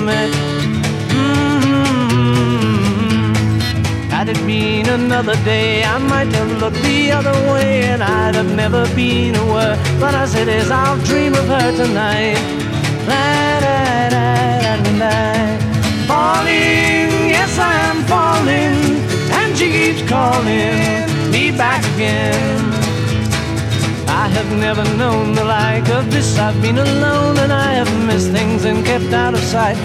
met. Had it been another day, I might have looked the other way, and I'd have never been aware. But as it is, I'll dream of her tonight. Falling, yes I am falling, and she keeps calling me back again. I have never known the like of this. I've been alone and I have missed things and kept out of sight.